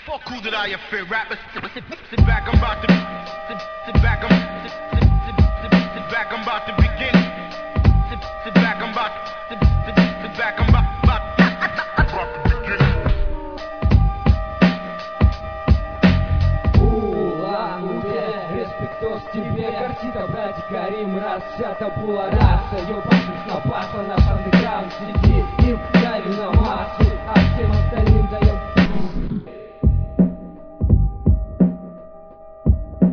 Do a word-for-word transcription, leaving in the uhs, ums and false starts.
Fuck who did I offend? Rappers, sit, sit, sit back, I'm about to sit, sit back, I'm sit, sit, sit, sit, sit back, I'm about to begin. Sit, sit back, I'm about sit, sit, sit back, I'm about, about, about to begin. Улан-Удэ, респектос тебе, картина, братик, Карим, раз, вся табула раса, ёбашим с напаса, наш андеграунд сидит.